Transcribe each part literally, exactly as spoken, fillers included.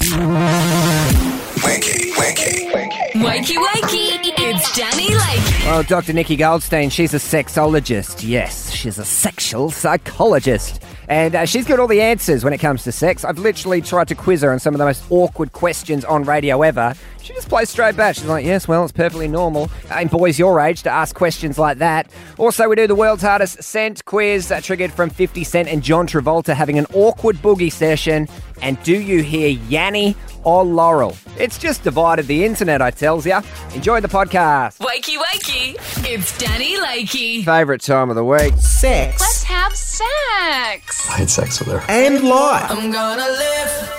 Wakey, wakey, wakey. Wakey, wakey, it's Danny Lake. Well, Doctor Nikki Goldstein, she's a sexologist. Yes, she's a sexual psychologist. And uh, she's got all the answers when it comes to sex. I've literally tried to quiz her on some of the most awkward questions on radio ever. She just plays straight back. She's like, yes, well, it's perfectly normal in boys your age to ask questions like that. Also, we do the world's hardest scent quiz, uh, triggered from fifty Cent and John Travolta having an awkward boogie session. And do you hear Yanni or Laurel? It's just divided the internet, I tells ya. Enjoy the podcast. Wakey, wakey, it's Danny Lakey. Favourite time of the week. Sex Let's have sex. I had sex with her. and life I'm gonna live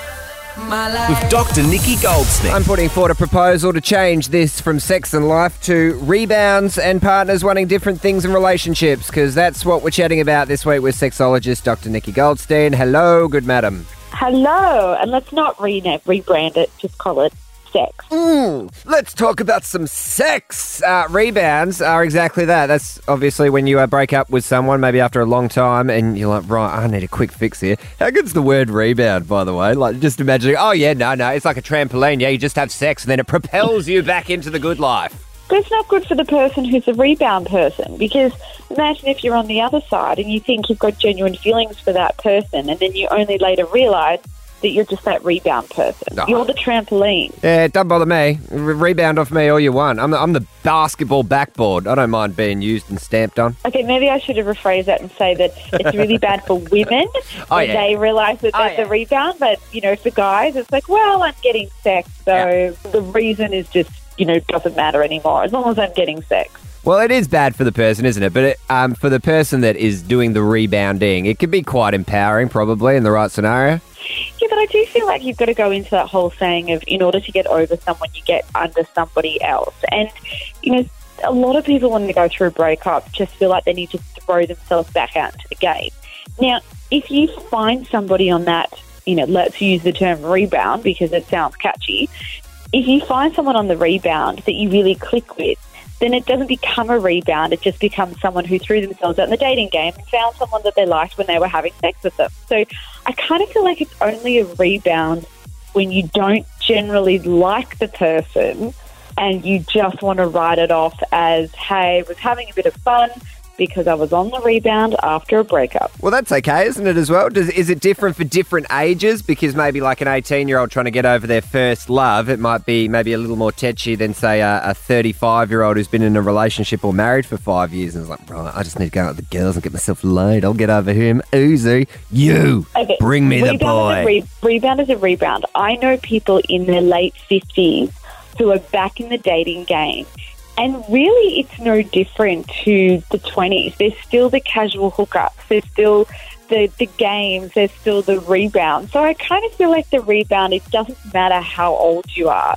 my life. with Doctor Nikki Goldstein. I'm putting forward a proposal to change this from sex and life to rebounds and partners wanting different things in relationships, because that's what we're chatting about this week with sexologist Doctor Nikki Goldstein. Hello, good madam. Hello, and let's not re- rebrand it, just call it sex. Mm, let's talk about some sex. Uh, rebounds are exactly that. That's obviously when you uh, break up with someone, maybe after a long time, and you're like, right, I need a quick fix here. How good's the word rebound, by the way? Like, just imagining, oh yeah, no, no, it's like a trampoline. Yeah, you just have sex, and then it propels you back into the good life. But it's not good for the person who's a rebound person, because imagine if you're on the other side and you think you've got genuine feelings for that person, and then you only later realise that you're just that rebound person. Oh. You're the trampoline. Yeah, don't bother me. Re- rebound off me all you want. I'm the, I'm the basketball backboard. I don't mind being used and stamped on. Okay, maybe I should have rephrased that and say that it's really bad for women Oh, when yeah. they realise that Oh, that's yeah. a rebound. But, you know, for guys, it's like, well, I'm getting sex, so Yeah. the reason is just, you know, doesn't matter anymore, as long as I'm getting sex. Well, it is bad for the person, isn't it? But it, um, for the person that is doing the rebounding, it can be quite empowering, probably, in the right scenario. Yeah, but I do feel like you've got to go into that whole saying of, in order to get over someone, you get under somebody else. And, you know, a lot of people when they go through a breakup just feel like they need to throw themselves back out into the game. Now, if you find somebody on that, you know, let's use the term rebound because it sounds catchy. If you find someone on the rebound that you really click with, then it doesn't become a rebound. It just becomes someone who threw themselves out in the dating game and found someone that they liked when they were having sex with them. So I kind of feel like it's only a rebound when you don't generally like the person and you just want to write it off as, hey, I was having a bit of fun because I was on the rebound after a breakup. Well, that's okay, isn't it, as well? Does, is it different for different ages? Because maybe like an eighteen-year-old trying to get over their first love, it might be maybe a little more tetchy than, say, a, a thirty-five-year-old who's been in a relationship or married for five years and is like, right, I just need to go out with the girls and get myself laid. I'll get over him. Easy. You, Okay, bring me the rebound boy. Is a re- rebound is a rebound. I know people in their late fifties who are back in the dating game. And really, it's no different to the twenties. There's still the casual hookups. There's still the, the games. There's still the rebound. So I kind of feel like the rebound, it doesn't matter how old you are.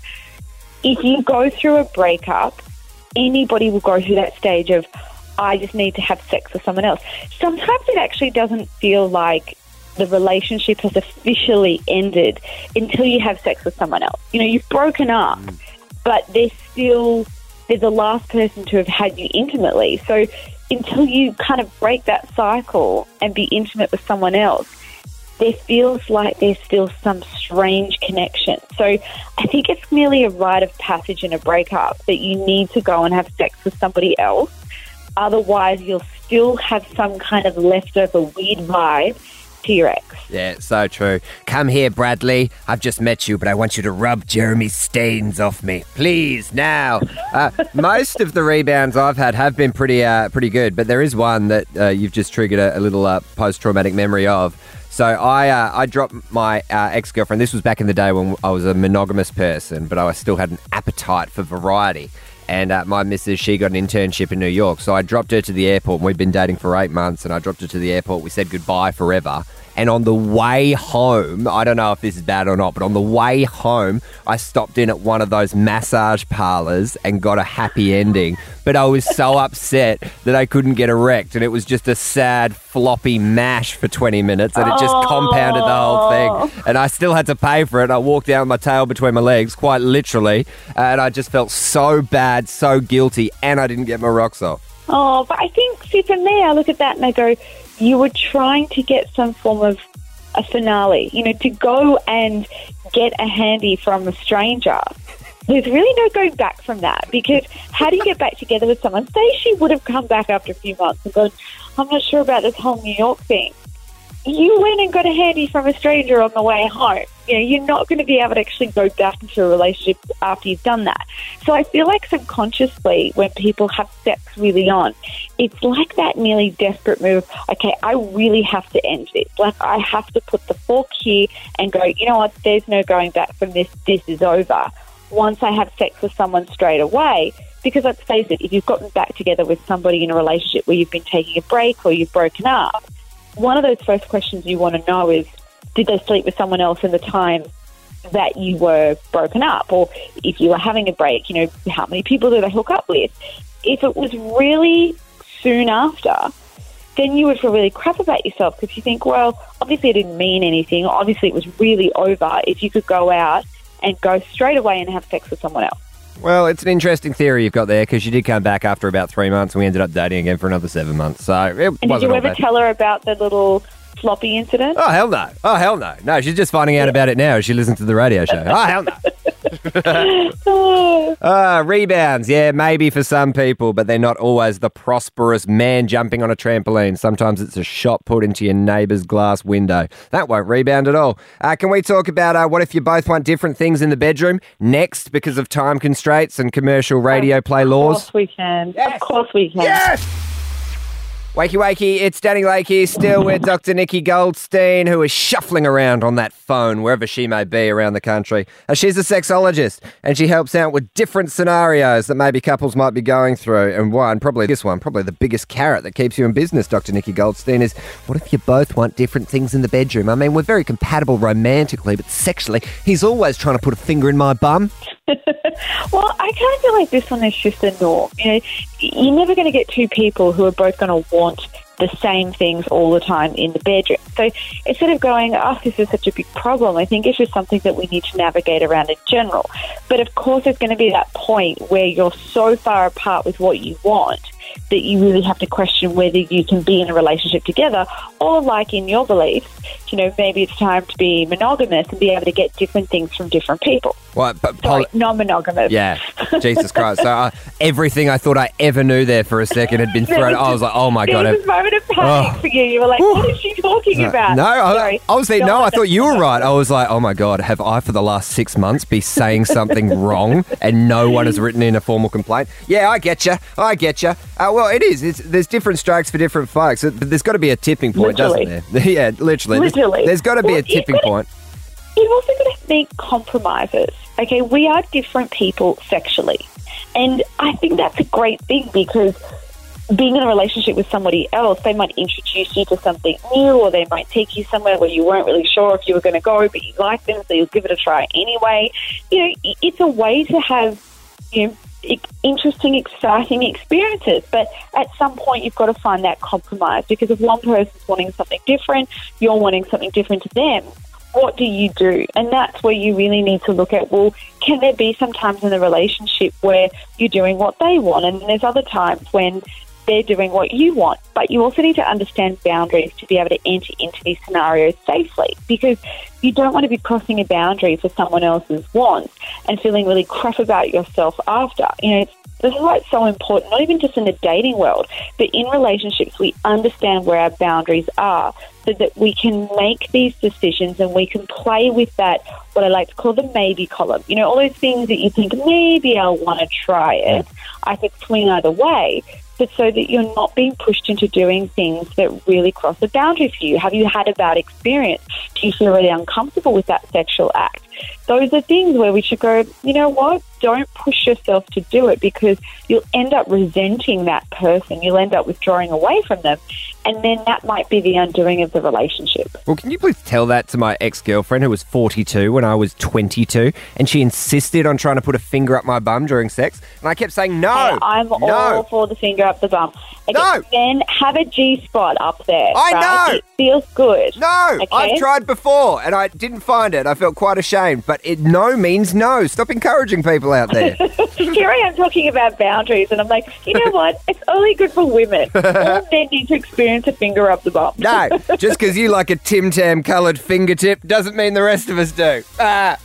If you go through a breakup, anybody will go through that stage of, I just need to have sex with someone else. Sometimes it actually doesn't feel like the relationship has officially ended until you have sex with someone else. You know, you've broken up, but there's still... they're the last person to have had you intimately. So until you kind of break that cycle and be intimate with someone else, there feels like there's still some strange connection. So I think it's merely a rite of passage in a breakup that you need to go and have sex with somebody else. Otherwise, you'll still have some kind of leftover weird vibe to your ex. Yeah, so true. Come here, Bradley. I've just met you, but I want you to rub Jeremy's stains off me. Please, now. Uh, most of the rebounds I've had have been pretty uh, pretty good, but there is one that uh, you've just triggered a, a little uh, post-traumatic memory of. So I uh, I dropped my uh, ex-girlfriend. This was back in the day when I was a monogamous person, but I still had an appetite for variety. And uh, my missus, she got an internship in New York. So I dropped her to the airport. And we'd been dating for eight months, and I dropped her to the airport. We said goodbye forever. And on the way home, I don't know if this is bad or not, but on the way home, I stopped in at one of those massage parlors and got a happy ending. But I was so upset that I couldn't get erect, and it was just a sad, floppy mash for twenty minutes, and it just Oh. compounded the whole thing. And I still had to pay for it. I walked out with my tail between my legs, quite literally, and I just felt so bad, so guilty, and I didn't get my rocks off. Oh, but I think, see, for me, I look at that and I go, you were trying to get some form of a finale, you know, to go and get a handy from a stranger, there's really no going back from that, because how do you get back together with someone? Say she would have come back after a few months and gone, I'm not sure about this whole New York thing. You went and got a handy from a stranger on the way home. You know, you're not going to be able to actually go back into a relationship after you've done that. So I feel like subconsciously when people have sex really on, it's like that nearly desperate move. Okay, I really have to end this. Like, I have to put the fork here and go, you know what, there's no going back from this. This is over. Once I have sex with someone straight away, because let's face it, if you've gotten back together with somebody in a relationship where you've been taking a break or you've broken up, one of those first questions you want to know is, did they sleep with someone else in the time that you were broken up? Or if you were having a break, you know, how many people did they hook up with? If it was really soon after, then you would feel really crap about yourself, because you think, well, obviously it didn't mean anything. Obviously it was really over if you could go out and go straight away and have sex with someone else. Well, it's an interesting theory you've got there, because she did come back after about three months and we ended up dating again for another seven months. So it and wasn't did you all ever bad. tell her about the little floppy incident? Oh, hell no. Oh, hell no. No, she's just finding out about it now as she listens to the radio show. Oh, hell no. uh, rebounds, yeah, maybe for some people, but they're not always the prosperous man jumping on a trampoline. Sometimes it's a shot put into your neighbour's glass window. That won't rebound at all. Uh, can we talk about uh, what if you both want different things in the bedroom next, because of time constraints and commercial radio play laws? Of course we can. Yes. Of course we can. Yes! Wakey, wakey, it's Danny Lakey, still with Doctor Nikki Goldstein, who is shuffling around on that phone, wherever she may be around the country. Uh, she's a sexologist, and she helps out with different scenarios that maybe couples might be going through. And one, probably this one, probably the biggest carrot that keeps you in business, Doctor Nikki Goldstein, is what if you both want different things in the bedroom? I mean, we're very compatible romantically, but sexually, he's always trying to put a finger in my bum. Well, I kind of feel like this one is just the norm. You know, you're never going to get two people who are both going to want the same things all the time in the bedroom. So instead of going, oh, this is such a big problem, I think it's just something that we need to navigate around in general. But of course, there's going to be that point where you're so far apart with what you want that you really have to question whether you can be in a relationship together, or, like in your beliefs, you know, maybe it's time to be monogamous and be able to get different things from different people. What? But Sorry, non-monogamous. Yeah, Jesus Christ. So uh, everything I thought I ever knew there for a second had been thrown. I was like, oh my God. There was a moment of panic Oh. for you. You were like, what is she talking about? No, I, Sorry. I was saying, Go no, on, I thought that's you were fine. right. I was like, oh my God, have I for the last six months be saying something wrong and no one has written in a formal complaint? Yeah, I get you. I get you. Uh, well, it is. It's, there's different strokes for different folks. But there's got to be a tipping point, Literally. doesn't there? Yeah, literally. Literally. There's, there's got to be Well, a tipping you've gotta- point. You've also got to make compromises. Okay, we are different people sexually. And I think that's a great thing, because being in a relationship with somebody else, they might introduce you to something new, or they might take you somewhere where you weren't really sure if you were going to go, but you like them, so you'll give it a try anyway. You know, it's a way to have, you know, e- interesting, exciting experiences. But at some point, you've got to find that compromise, because if one person's wanting something different, you're wanting something different to them. What do you do? And that's where you really need to look at, well, can there be some times in the relationship where you're doing what they want, and there's other times when they're doing what you want? But you also need to understand boundaries to be able to enter into these scenarios safely, because you don't want to be crossing a boundary for someone else's wants and feeling really crap about yourself after. You know, it's, this is why it's so important, not even just in the dating world, but in relationships, we understand where our boundaries are so that we can make these decisions and we can play with that, what I like to call the maybe column. You know, all those things that you think, maybe I'll want to try it. I could swing either way. But so that you're not being pushed into doing things that really cross a boundary for you. Have you had a bad experience? Do you feel really uncomfortable with that sexual act? Those are things where we should go, you know what, don't push yourself to do it, because you'll end up resenting that person. You'll end up withdrawing away from them. And then that might be the undoing of the relationship. Well, can you please tell that to my ex-girlfriend who was forty-two when I was twenty-two, and she insisted on trying to put a finger up my bum during sex, and I kept saying no. Hey, I'm no. all for the finger up the bum. Okay, No. Then have a G-spot up there. I right? know. It feels good. No, Okay? I've tried before and I didn't find it. I felt quite ashamed, but it no means no. Stop encouraging people out there. Here I am talking about boundaries, and I'm like, you know what? It's only good for women. All men need to experience a finger up the bum. No, just because you like a Tim Tam coloured fingertip doesn't mean the rest of us do. Ah.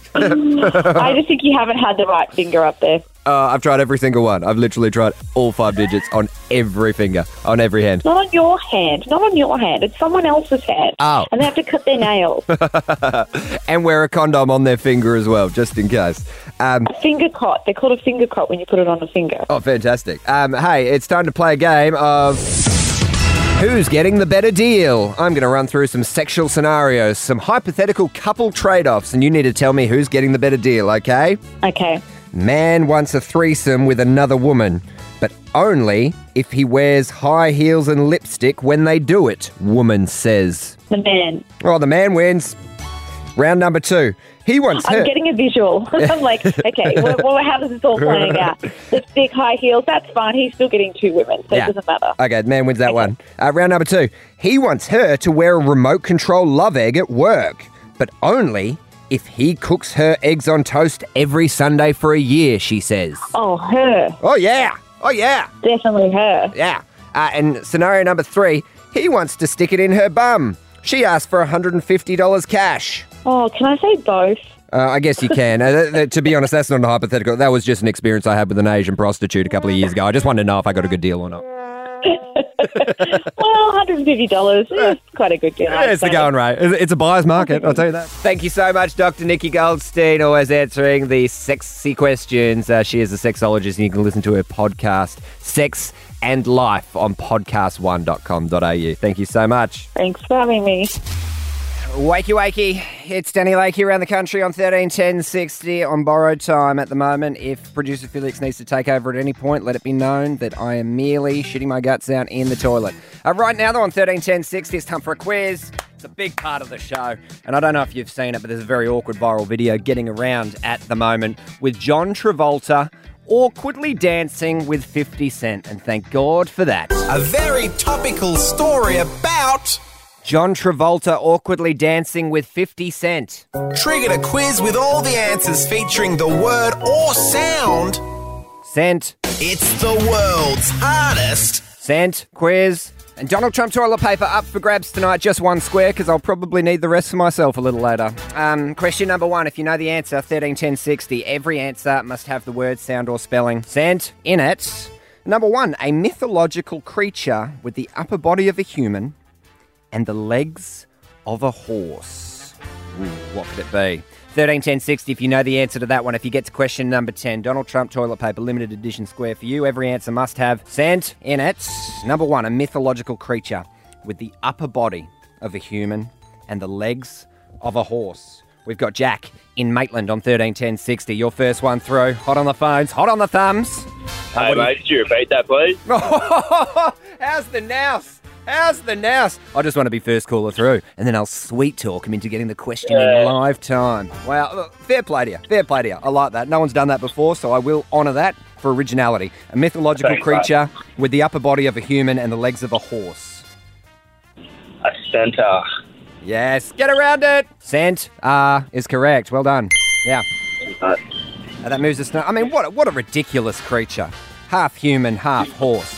I just think you haven't had the right finger up there. Uh, I've tried every single one. I've literally tried all five digits on every finger, on every hand. Not on your hand. Not on your hand. It's someone else's hand. Oh. And they have to cut their nails. And wear a condom on their finger as well, just in case. Um, A finger cot. They're called a finger cot when you put it on a finger. oh, fantastic. Um, hey, it's time to play a game of Who's Getting the Better Deal? I'm going to run through some sexual scenarios, some hypothetical couple trade-offs, and you need to tell me who's getting the better deal, okay? Okay. Man wants a threesome with another woman, but only if he wears high heels and lipstick when they do it, woman says. The man. Oh, the man wins. Round number two. He wants her. I'm getting a visual. I'm like, okay, well, well, how does this all playing out? Lipstick, high heels, that's fine. He's still getting two women, so Yeah. it doesn't matter. Okay, man wins that one. Uh, round number two. He wants her to wear a remote control love egg at work, but only if he cooks her eggs on toast every Sunday for a year, she says. Oh, her. Oh, yeah. Oh, yeah. Definitely her. Yeah. Uh, and scenario number three. He wants to stick it in her bum. She asked for one hundred fifty dollars cash. Oh, can I say both? Uh, I guess you can. Uh, th- th- to be honest, that's not a hypothetical. That was just an experience I had with an Asian prostitute a couple of years ago. I just wanted to know if I got a good deal or not. Well, one hundred fifty dollars is quite a good deal. I'd It's the say. going rate. It's it's a buyer's market, I'll tell you that. Thank you so much, Doctor Nikki Goldstein, always answering the sexy questions. Uh, she is a sexologist, and you can listen to her podcast, Sex and Life, on podcast one dot com dot a u. Thank you so much. Thanks for having me. Wakey, wakey. It's Danny Lakey around the country on thirteen ten sixty on borrowed time at the moment. If producer Felix needs to take over at any point, let it be known that I am merely shitting my guts out in the toilet. Uh, right now, though, on thirteen ten sixty, it's time for a quiz. It's a big part of the show. And I don't know if you've seen it, but there's a very awkward viral video getting around at the moment with John Travolta awkwardly dancing with fifty Cent. And thank God for that. A very topical story about John Travolta awkwardly dancing with fifty Cent. triggered a quiz with all the answers featuring the word or sound. Cent. It's the world's hardest. Cent, quiz, and Donald Trump toilet paper up for grabs tonight. Just one square, because I'll probably need the rest for myself a little later. Um, question number one, if you know the answer, thirteen ten sixty, every answer must have the word, sound, or spelling. Cent, in it. Number one, a mythological creature with the upper body of a human and the legs of a horse. Ooh, what could it be? thirteen ten sixty, if you know the answer to that one. If you get to question number ten, Donald Trump toilet paper, limited edition square for you. Every answer must have sand in it. Number one, a mythological creature with the upper body of a human and the legs of a horse. We've got Jack in Maitland on thirteen ten sixty. Your first one through. Hot on the phones, hot on the thumbs. Hey, mate, could you repeat that, please? How's the nous? How's the nous? I just want to be first caller through, and then I'll sweet talk him into getting the question in live time. Wow, look, fair play to you. Fair play to you. I like that. No one's done that before, so I will honour that for originality. A mythological Thanks, creature with the upper body of a human and the legs of a horse. A centaur. Yes, get around it. Cent uh, is correct. Well done. Yeah. Uh, Uh, that moves us. I mean, what a, what a ridiculous creature. Half human, half horse.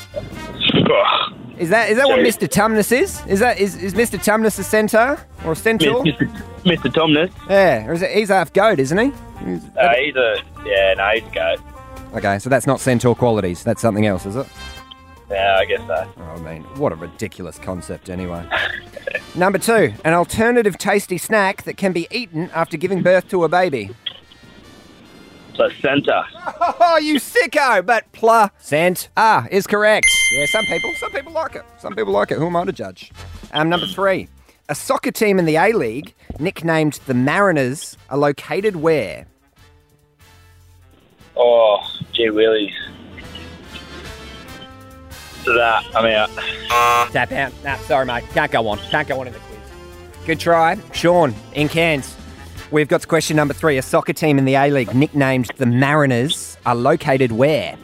oh, Is that is that what Mister Tumnus is? Is that is, is Mister Tumnus a centaur or a centaur? Mister Mister Tomness. Yeah, or is it, he's half goat, isn't he? He's- Uh, he's a, yeah, no, he's a goat. okay, so that's not centaur qualities. That's something else, is it? Yeah, I guess so. Oh, I mean, what a ridiculous concept, anyway. Number two, an alternative tasty snack that can be eaten after giving birth to a baby. Placenta. Oh, you sicko! But placenta ah, is correct. Yeah, some people, some people like it. Some people like it. Who am I to judge? Um, number three, a soccer team in the A-League, nicknamed the Mariners, are located where? Oh, gee willies. To that, I'm out. Tap out. Nah, sorry, mate. Can't go on. Can't go on in the quiz. Good try. Sean, in Cairns. We've got to question number three. A soccer team in the A-League, nicknamed the Mariners, are located where?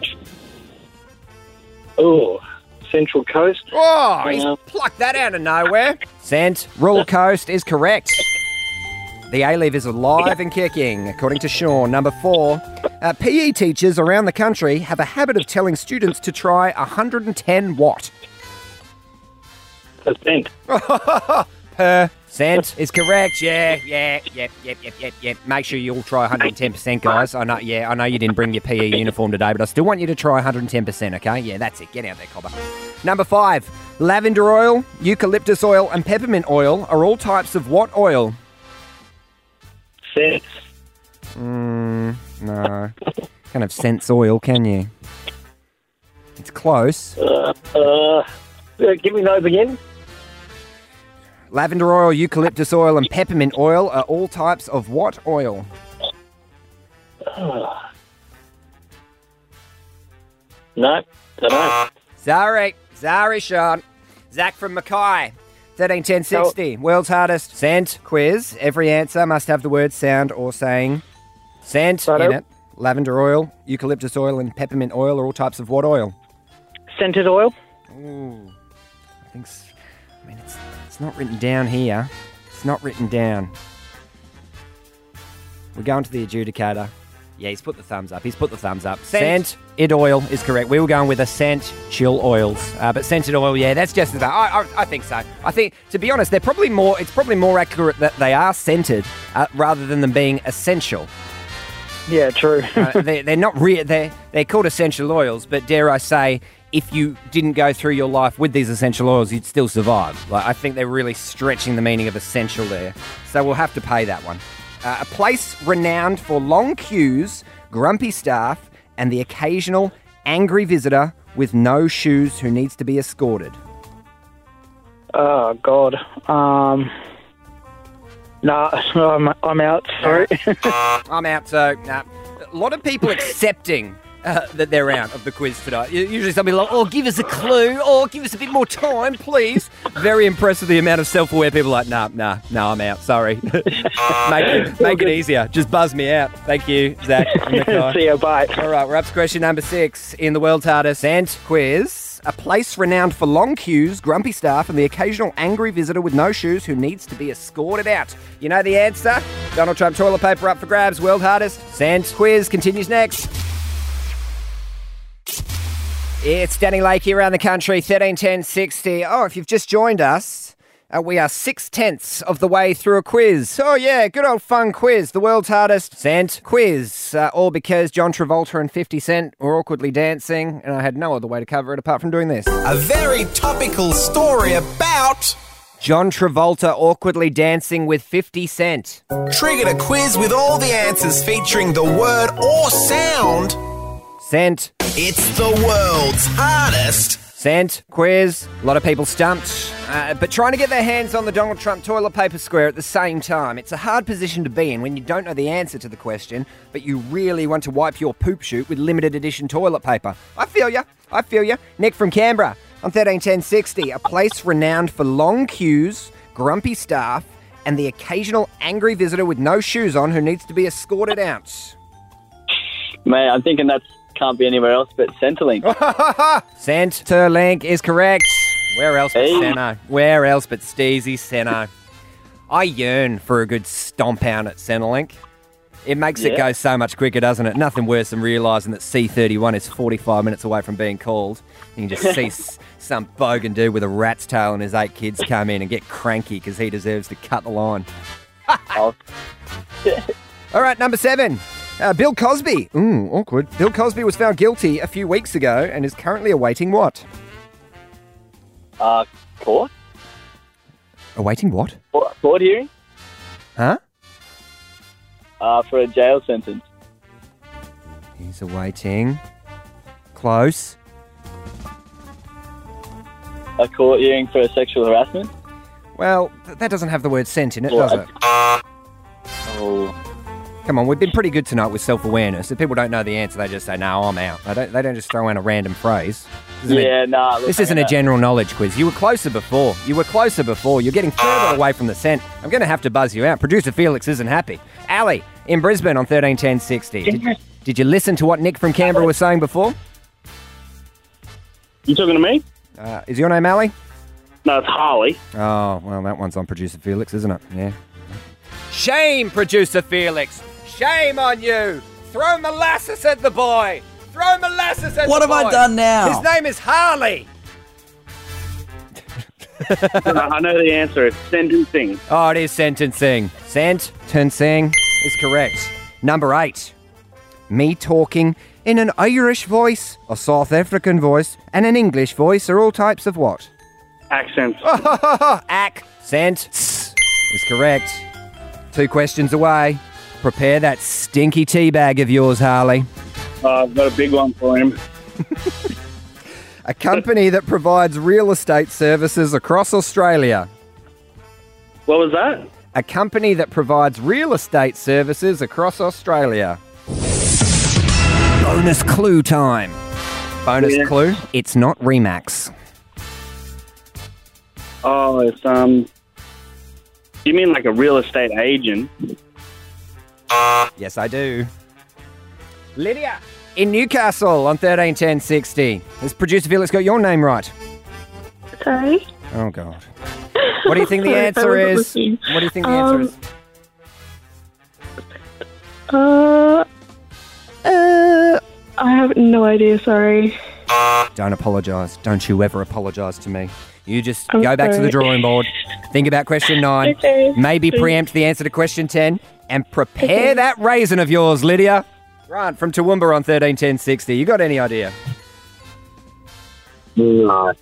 Oh, Central Coast. Oh, he's Yeah. plucked that out of nowhere. Sant, Rural Coast is correct. The A-League is alive and kicking, according to Sean. Number four, uh, P E teachers around the country have a habit of telling students to try one hundred ten what? Percent. percent is correct. Yeah, yeah, yep, yep, yep, yep, yep. Make sure you all try one hundred ten percent, guys. I know, yeah, I know you didn't bring your P E uniform today, but I still want you to try one hundred ten percent, okay? Yeah, that's it. Get out there, cobber. Number five, lavender oil, eucalyptus oil, and peppermint oil are all types of what oil? Sense. Mm, no. Can't have sense oil, can you? It's close. Uh, uh, give me those again. Lavender oil, eucalyptus oil, and peppermint oil are all types of what oil? Uh, no, don't know. Sorry. Sorry, Sean. Zach from Mackay. thirteen ten sixty. World's hardest scent quiz. Every answer must have the word sound or saying scent Righto. in it. Lavender oil, eucalyptus oil, and peppermint oil are all types of what oil? Scented oil. Ooh. I think s- I mean, it's, it's not written down here. It's not written down. We're going to the adjudicator. Yeah, he's put the thumbs up. He's put the thumbs up. Scent. Scented oil is correct. We were going with a scent chill oils. Uh, but scented oil, yeah, that's just about. I, I, I think so. I think, to be honest, they're probably more. It's probably more accurate that they are scented uh, rather than them being essential. Yeah, true. uh, they're, they're not re- they're they're called essential oils, but dare I say, if you didn't go through your life with these essential oils, you'd still survive. Like, I think they're really stretching the meaning of essential there. So we'll have to pay that one. Uh, a place renowned for long queues, grumpy staff, and the occasional angry visitor with no shoes who needs to be escorted. Oh, God. Um, nah, I'm, I'm out. Sorry. I'm out, so nah. A lot of people accepting uh, that they're out of the quiz tonight. Usually somebody like, oh, give us a clue, or give us a bit more time, please. Very impressed with the amount of self-aware people like, nah, nah, nah, I'm out, sorry. make it, make it easier. Just buzz me out. Thank you, Zach. See you, bye. All right, we're up to question number six in the world's hardest scent quiz. A place renowned for long queues, grumpy staff, and the occasional angry visitor with no shoes who needs to be escorted out. You know the answer? Donald Trump toilet paper up for grabs. World hardest scent quiz continues next. It's Danny Lakey around the country, thirteen ten sixty. Oh, if you've just joined us, uh, we are six-tenths of the way through a quiz. Oh, yeah, good old fun quiz. The world's hardest scent quiz. Uh, all because John Travolta and fifty Cent were awkwardly dancing, and I had no other way to cover it apart from doing this. A very topical story about John Travolta awkwardly dancing with fifty Cent. triggered a quiz with all the answers featuring the word or sound. Scent. It's the world's hardest Scent quiz. A lot of people stumped, uh, but trying to get their hands on the Donald Trump toilet paper square at the same time. It's a hard position to be in when you don't know the answer to the question, but you really want to wipe your poop chute with limited edition toilet paper. I feel ya. I feel ya. Nick from Canberra on thirteen ten sixty. A place renowned for long queues, grumpy staff, and the occasional angry visitor with no shoes on who needs to be escorted out. Man, I'm thinking that's can't be anywhere else but Centrelink. Centrelink is correct. Where else but Hey. Seno? Where else but Steezy Seno? I yearn for a good stomp out at Centrelink. It makes it Yeah. go so much quicker, doesn't it? Nothing worse than realising that C thirty-one is forty-five minutes away from being called. You can just see s- some bogan dude with a rat's tail and his eight kids come in and get cranky because he deserves to cut the line. Oh, All right, number seven. Uh, Bill Cosby. Ooh, awkward. Bill Cosby was found guilty a few weeks ago and is currently awaiting what? uh, court? Awaiting what? Court court hearing? Huh? Uh, for a jail sentence. He's awaiting. Close. A court hearing for a sexual harassment? Well, th- that doesn't have the word scent in it, Well, does it? Oh, Come on, we've been pretty good tonight with self-awareness. If people don't know the answer, they just say, no, I'm out. They don't, they don't just throw in a random phrase. This isn't a- yeah, nah. Look, This I isn't mean, a general knowledge quiz. You were closer before. You were closer before. You're getting further away from the scent. I'm going to have to buzz you out. Producer Felix isn't happy. Ali, in Brisbane on thirteen ten sixty. Did, did you listen to what Nick from Canberra was saying before? You talking to me? Uh, is your name Ali? No, it's Harley. Oh, well, that one's on Producer Felix, isn't it? Yeah. Shame, Producer Felix. Shame on you. Throw molasses at the boy. Throw molasses at What the have boy. I done now? His name is Harley. I know the answer. It's sentencing. Oh, it is sentencing. Sentencing is correct. Number eight. Me talking in an Irish voice, a South African voice, and an English voice are all types of what? Accents. Accent is correct. Two questions away. Prepare that stinky tea bag of yours, Harley. Uh, I've got a big one for him. A company that provides real estate services across Australia. What was that? A company that provides real estate services across Australia. Bonus clue time. Bonus Yeah. clue. It's not Remax. Oh, it's, um... You mean like a real estate agent? Yes, I do. Lydia. In Newcastle on thirteen ten sixty. Has producer Felix got your name right? Sorry? Oh, God. What do you think the Sorry, I answer wasn't is? listening. What do you think the Um, answer is? Uh, uh, I have no idea, sorry. Don't apologise. Don't you ever apologise to me. You just I'm go back to the sorry. drawing board, think about question nine, Okay. maybe Please. preempt the answer to question ten, and prepare Okay. that raisin of yours, Lydia. Grant from Toowoomba on thirteen ten sixty. You got any idea? No.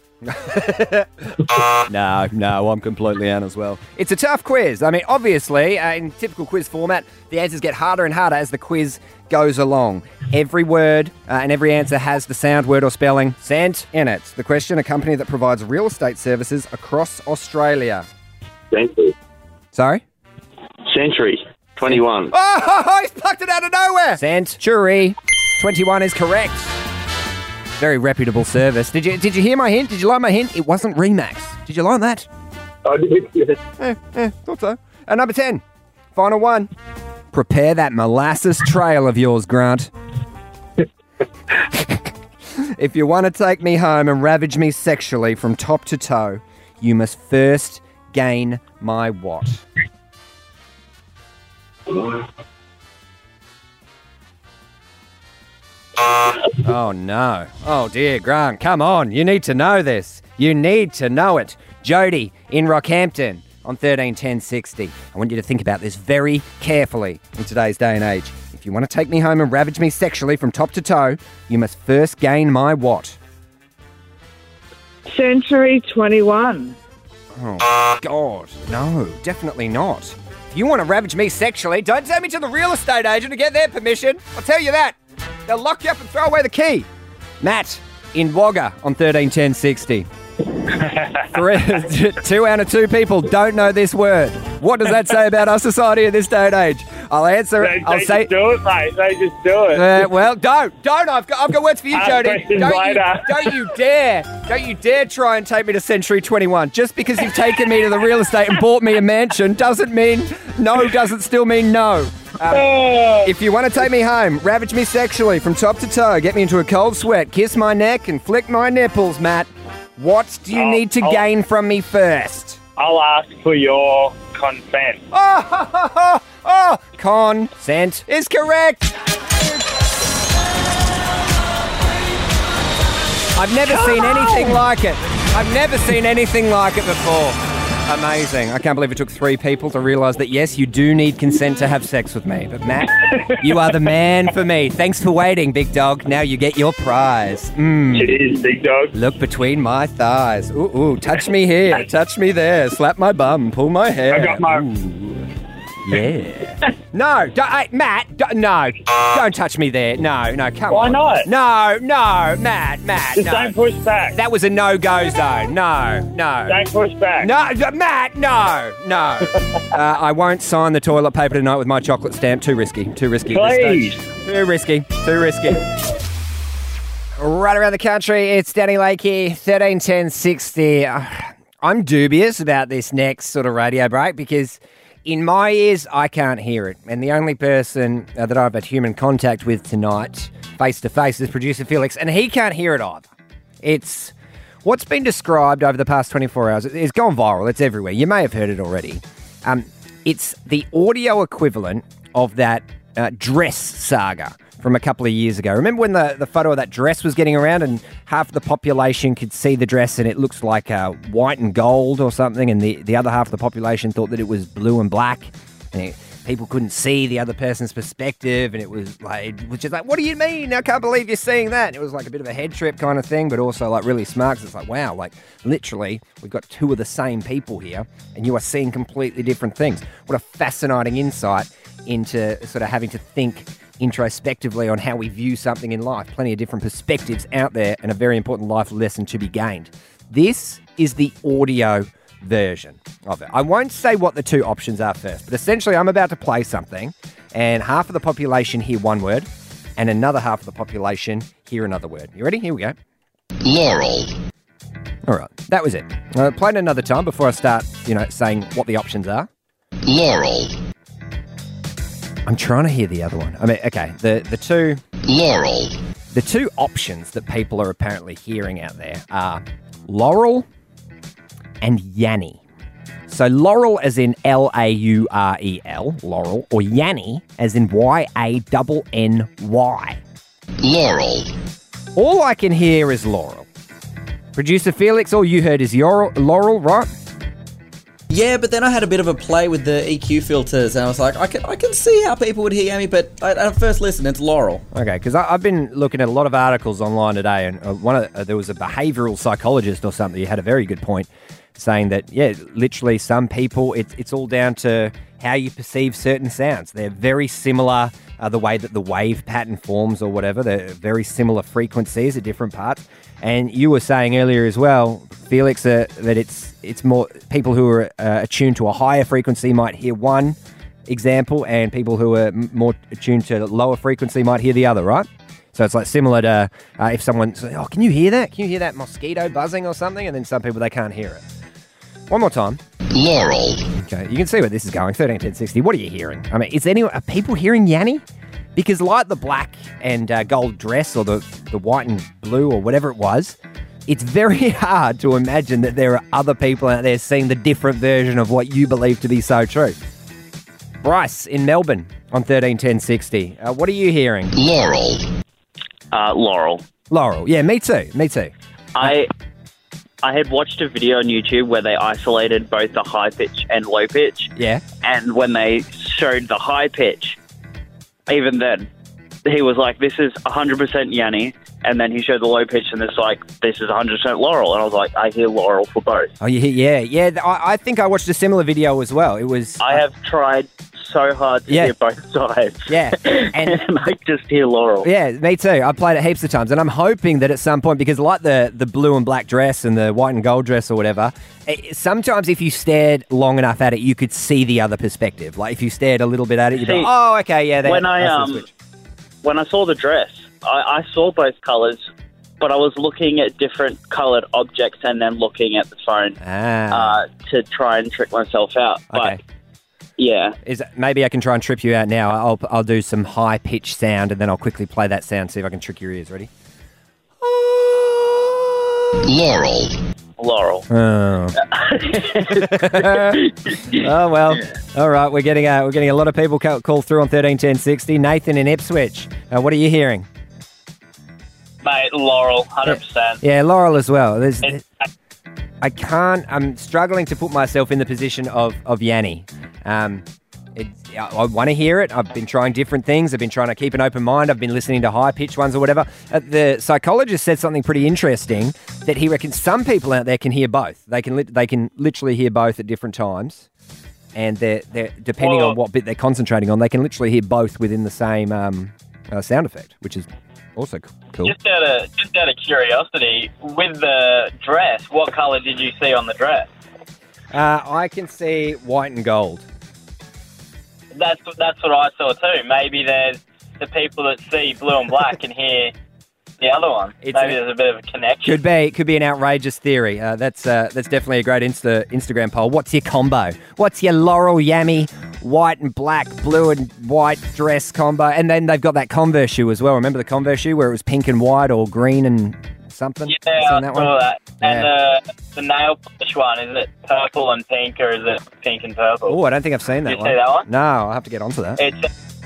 No, no, I'm completely out as well. It's a tough quiz. I mean, obviously, uh, in typical quiz format, the answers get harder and harder as the quiz goes along. Every word uh, and every answer has the sound, word or spelling sent in it. The question, a company that provides real estate services across Australia. Century. Sorry? Century. twenty-one. Oh, he's plucked it out of nowhere. Century twenty-one is correct. Very reputable service. Did you did you hear my hint? Did you like my hint? It wasn't Remax. Did you like that? I did, yes. Eh, eh, thought so. And number ten, final one. Prepare that molasses trail of yours, Grant. If you want to take me home and ravage me sexually from top to toe, you must first gain my what? Oh, no. Oh, dear, Grant, come on. You need to know this. You need to know it. Jody in Rockhampton on thirteen ten sixty. I want you to think about this very carefully in today's day and age. If you want to take me home and ravage me sexually from top to toe, you must first gain my what? Century twenty-one. Oh, God. No, definitely not. If you want to ravage me sexually, don't take me to the real estate agent to get their permission. I'll tell you that. They'll lock you up and throw away the key. Matt in Wagga on thirteen ten sixty. Three, two out of two people don't know this word. What does that say about our society in this day and age? I'll answer They, it. I'll they say. just do it, mate. They just do it. Uh, well, don't, don't. I've got, I've got words for you, Ask Jody. questions Don't you, later. don't you dare, don't you dare try and take me to Century twenty-one. Just because you've taken me to the real estate and bought me a mansion doesn't mean no. Doesn't still mean no. Um, if you want to take me home, ravage me sexually from top to toe, get me into a cold sweat, kiss my neck, and flick my nipples, Matt. What do you I'll- need to I'll- gain from me first? I'll ask for your consent. Oh, oh, oh, oh, consent is correct. I've never seen anything like it. I've never seen anything like it before. Amazing. I can't believe it took three people to realise that, yes, you do need consent to have sex with me. But, Matt, you are the man for me. Thanks for waiting, big dog. Now you get your prize. Mm. Cheers, big dog. Look between my thighs. Ooh, ooh, touch me here, touch me there, slap my bum, pull my hair. I got my- Ooh. Yeah. No, don't, hey, Matt, don't, no, don't touch me there. No, no, come Why on. not? No, no, Matt, Matt, Just no. don't push back. That was a no-go zone. No, no. Don't push back. No, d- Matt, no, no. uh, I won't sign the toilet paper tonight with my chocolate stamp. Too risky, too risky. at this Please. stage. Too risky, too risky. Right around the country, it's Danny Lakey, thirteen ten sixty. Uh, I'm dubious about this next sort of radio break because in my ears, I can't hear it. And the only person uh, that I've had human contact with tonight, face-to-face, is producer Felix, and he can't hear it either. It's what's been described over the past twenty-four hours. It's gone viral. It's everywhere. You may have heard it already. Um, it's the audio equivalent of that uh, dress saga from a couple of years ago. Remember when the, the photo of that dress was getting around and half of the population could see the dress and it looks like uh, white and gold or something, and the, the other half of the population thought that it was blue and black, and it, people couldn't see the other person's perspective, and it was like, it was just like, what do you mean? I can't believe you're seeing that. And it was like a bit of a head trip kind of thing, but also like really smart, 'cause it's like, wow, like literally we've got two of the same people here and you are seeing completely different things. What a fascinating insight into sort of having to think introspectively on how we view something in life. Plenty of different perspectives out there, and a very important life lesson to be gained. This is the audio version of it. I won't say what the two options are first, but essentially I'm about to play something and half of the population hear one word and another half of the population hear another word. You ready? Here we go. Laurel. All right, that was it. I'll play it another time before I start, you know, saying what the options are. Laurel. I'm trying to hear the other one. I mean, okay, the, the two... Laurel. The two options that people are apparently hearing out there are Laurel and Yanny. So Laurel as in L A U R E L, Laurel, or Yanny as in Y A N N Y. Laurel. All I can hear is Laurel. Producer Felix, all you heard is Laurel, Laurel, right? Yeah, but then I had a bit of a play with the E Q filters, and I was like, I can I can see how people would hear me, but at, at first listen, it's Laurel. Okay, because I've been looking at a lot of articles online today, and uh, one of uh, there was a behavioural psychologist or something who had a very good point, saying that, yeah, literally some people, it's it's all down to how you perceive certain sounds. They're very similar, uh, the way that the wave pattern forms or whatever. They're very similar frequencies at different parts. And you were saying earlier as well, Felix, uh, that it's it's more people who are uh, attuned to a higher frequency might hear one example, and people who are m- more attuned to lower frequency might hear the other, right? So it's like similar to uh, if someone says, oh, can you hear that? Can you hear that mosquito buzzing or something? And then some people, they can't hear it. One more time. Laurel. Okay, you can see where this is going. thirteen ten sixty. What are you hearing? I mean, is anyone, are people hearing Yanny? Because like the black and uh, gold dress or the, the white and blue or whatever it was, it's very hard to imagine that there are other people out there seeing the different version of what you believe to be so true. Bryce in Melbourne on thirteen ten sixty. Uh, what are you hearing? Laurel. Uh, Laurel. Laurel. Yeah, me too. Me too. I I had watched a video on YouTube where they isolated both the high pitch and low pitch. Yeah. And when they showed the high pitch, even then, he was like, this is one hundred percent Yanny. And then he showed the low pitch and it's like, this is one hundred percent Laurel. And I was like, I hear Laurel for both. Oh, you hear, yeah. Yeah, I, I think I watched a similar video as well. It was... I have tried so hard to yeah. hear both sides. Yeah. And, and I just hear Laurel. Yeah, me too. I've played it heaps of times. And I'm hoping that at some point, because like the, the blue and black dress and the white and gold dress or whatever, it, sometimes if you stared long enough at it, you could see the other perspective. Like if you stared a little bit at it, you'd be like, oh, okay, yeah. When I, um, when I saw the dress, I, I saw both colours, but I was looking at different coloured objects and then looking at the phone ah. uh, to try and trick myself out. Okay. But, yeah. Is maybe I can try and trip you out now. I'll I'll do some high pitched sound and then I'll quickly play that sound, see if I can trick your ears. Ready? Laurel. Laurel. Oh. Oh well. All right. We're getting uh, we're getting a lot of people call, call through on thirteen ten sixty. Nathan in Ipswich. Uh, what are you hearing? Mate, Laurel, one hundred percent. Yeah, Laurel as well. There's, I can't. I'm struggling to put myself in the position of of Yanny. Um, it, I, I want to hear it. I've been trying different things. I've been trying to keep an open mind. I've been listening to high pitched ones or whatever. Uh, the psychologist said something pretty interesting, that he reckons some people out there can hear both. They can li- they can literally hear both at different times, and they're they're depending well, on what bit they're concentrating on, they can literally hear both within the same um, uh, sound effect, which is also cool. Just out of just out of curiosity, with the dress, what colour did you see on the dress? Uh, I can see white and gold. That's that's what I saw too. Maybe there's the people that see blue and black can hear the other one. It's Maybe a, there's a bit of a connection. Could be, could be an outrageous theory. Uh, that's uh, that's definitely a great Insta Instagram poll. What's your combo? What's your Laurel Yammy white and black, blue and white dress combo? And then they've got that Converse shoe as well. Remember the Converse shoe where it was pink and white or green and something? Yeah, I that saw one? that. And Yeah. the the nail polish one, is it purple and pink or is it pink and purple? Oh, I don't think I've seen that Did you one. see that one? No, I'll have to get onto that. It's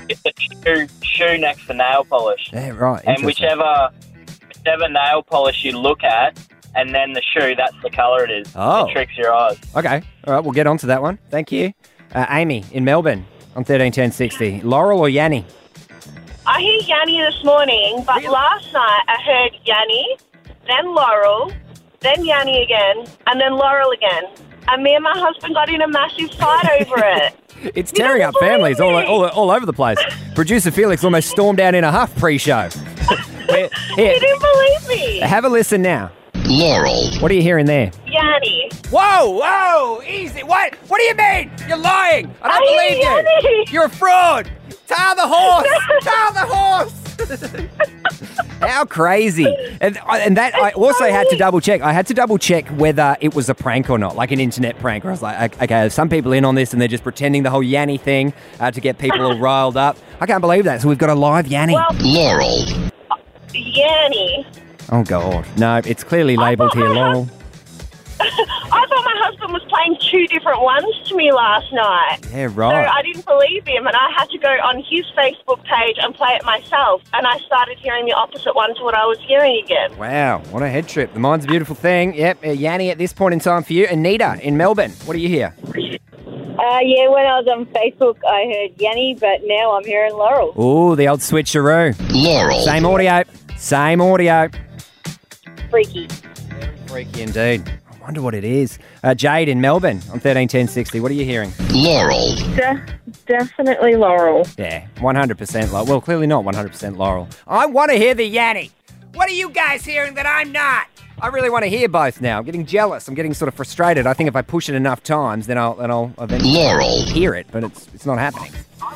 it's a shoe, shoe next to nail polish. Yeah, right. And interesting. whichever, whichever nail polish you look at, and then the shoe, that's the colour it is. Oh. It tricks your eyes. Okay. All right, we'll get on to that one. Thank you. Uh, Amy in Melbourne on thirteen ten sixty. Laurel or Yanni? I hear Yanni this morning, but last night I heard Yanni, then Laurel, then Yanni again, and then Laurel again. And me and my husband got in a massive fight over it. It's tearing up families all, all, all over the place. Producer Felix almost stormed out in a huff pre-show. Here, here, You didn't believe me. have a listen now. Laurel. What are you hearing there? Yanni. Whoa, whoa, easy. What? What do you mean? You're lying. I don't I hear believe you. Yanni. You're a fraud. Tail the horse. Tail the horse. How crazy. And, and that, I also had to double check. I had to double check whether it was a prank or not, like an internet prank. Where I was like, okay, there's some people in on this and they're just pretending the whole Yanni thing uh, to get people all riled up. I can't believe that. So we've got a live Yanni. Well, Laurel. Yanni. Oh, God. No, it's clearly labelled here, Laurel. I thought my husband was playing two different ones to me last night. Yeah, So right. I didn't believe him, and I had to go on his Facebook page and play it myself. And I started hearing the opposite one to what I was hearing again. Wow, what a head trip. The mind's a beautiful thing. Yep, uh, Yanni at this point in time for you. Anita in Melbourne, what do you hear? Uh, yeah, when I was on Facebook, I heard Yanni, but now I'm hearing Laurel. Oh, the old switcheroo. Laurel. Same audio. Same audio. Freaky. Freaky indeed. I wonder what it is. Uh, Jade in Melbourne on thirteen ten sixty. What are you hearing? Laurel. De- definitely Laurel. Yeah, one hundred percent Laurel. Well, clearly not one hundred percent Laurel. I want to hear the Yanni. What are you guys hearing that I'm not? I really want to hear both now. I'm getting jealous. I'm getting sort of frustrated. I think if I push it enough times, then I'll, then I'll eventually Laurel. hear it, but it's it's not happening.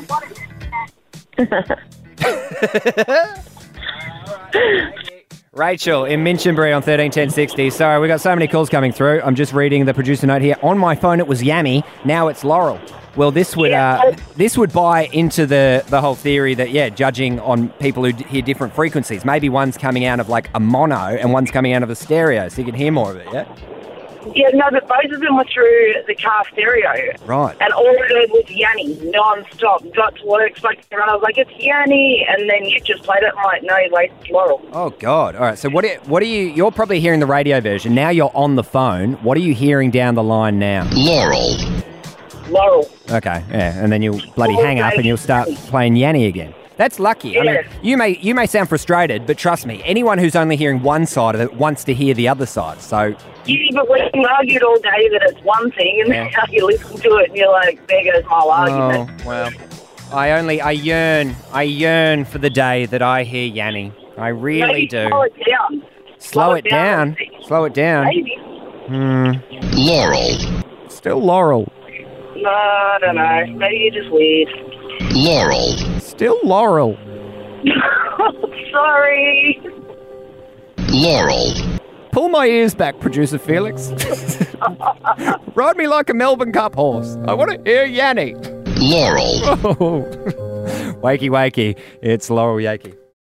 Rachel in Minchinbury on thirteen ten sixty. Sorry, we got so many calls coming through. I'm just reading the producer note here. On my phone, it was Yanni. Now it's Laurel. Well, this would uh, this would buy into the, the whole theory that, yeah, judging on people who d- hear different frequencies. Maybe one's coming out of like a mono and one's coming out of a stereo, so you can hear more of it, yeah? Yeah, no, but both of them were through the car stereo. Right. And all I heard was Yanni, non-stop. Got to work, spoke to everyone, I was like, it's Yanni. And then you just played it, I'm like, no, wait, it's Laurel. Oh, God. All right, so what, do, what are you... You're probably hearing the radio version. Now you're on the phone. What are you hearing down the line now? Laurel. Laurel. Okay, yeah, and then you'll bloody Oh, hang up and you'll start playing Yanni again. That's lucky. I mean, Yeah. you may you may sound frustrated, but trust me, anyone who's only hearing one side of it wants to hear the other side. So, Yeah, but we argued all day that it's one thing, and Yeah. then you listen to it and you're like, there goes my whole argument. oh well, I only I yearn I yearn for the day that I hear Yanni. I really Maybe do. slow it down. Slow it down. Slow it down. Maybe. Hmm. Laurel. Still Laurel. No, I don't know. Maybe you're just weird. Laurel. Still Laurel. Sorry. Laurel. Pull my ears back, producer Felix. Ride me like a Melbourne Cup horse. I want to hear Yanni. Laurel. Oh. Wakey, wakey. It's Laurel Yakey.